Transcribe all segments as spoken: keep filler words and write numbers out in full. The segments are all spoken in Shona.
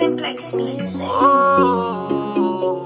Simplex Music. Oh,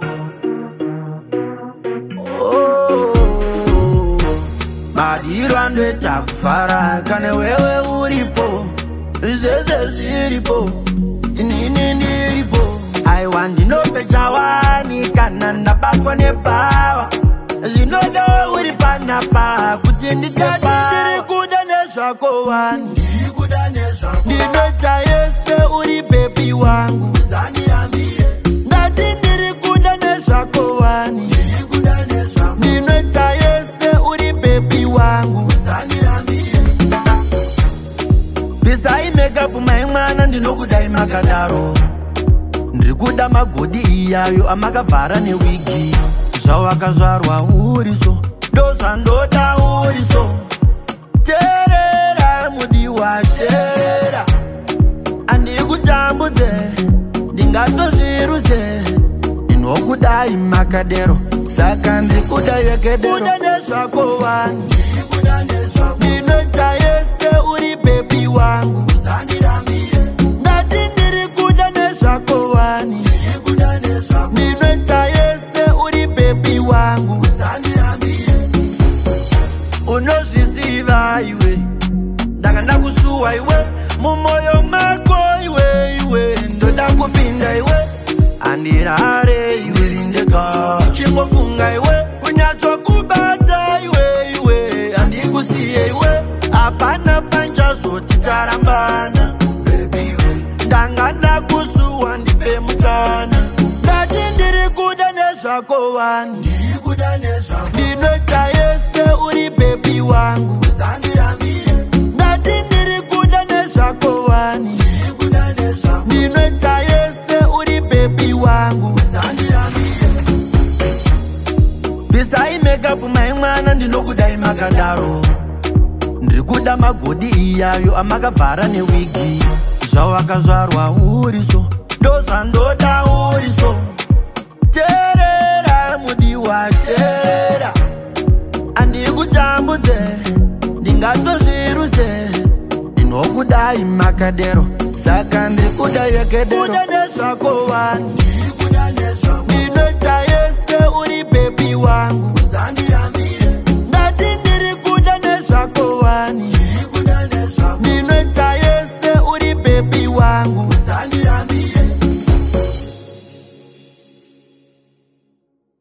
oh, madiro andweta kufara kane wewe uripo zeze ziripo nini ndiripo I want to know becha wani kana ndabatwa nebawa zinodo uripana pa kuti nditepa ndiri kuda nezvako wani ndiri kuda nezvako ndinoita yese uri baby wangu zaniambire ndati ndiri kuda nezvako wani ndiri kuda nezvako ndinoita yese uri baby wangu zaniambire bisai makeup mai mwana ndinokudai makadaro ndiri kuda magodi iyayo amakavhara newigi zvawakazvarwa uriso ndozvandoda uriso terera mudiwa terera andikutambudze ndingatozvirudze ndinokudai makadero saka ndikuda yekedero kuda nezvako wani ndinoita yese uri bebi wangu ndati ndiri kuda nezvako wani ndinoita yese uri bebi wangu unozviziva iwe ndanga ndakusuwa iwe mumoyo mako iwe iwe ndoda kupinda iwe andirare iwe rindeka chingofunga iwe kunyatsokubata iwe iwe andikusiye iwe apana panchazoti tarambana ndanga ndakusuwa ndipe mukana ndati ndiri kuda nezvako wani ndinoita yese uri bebi wangu ndati ndiri kuda nezvako wani ndinoita yese uri bebi wangu bisai makeup mai mwana ndinokudai makadaro ndiri kuda magodi iyayo amakavhara newigi zvawakazvarwa uriso ndozvandoda uriso terera mudiwa terera andikutambudze ndingatozvirudze ndinokudai makadero saka ndikuda yekedero kuda nezvako wani ndinoita yese uri bebi wangu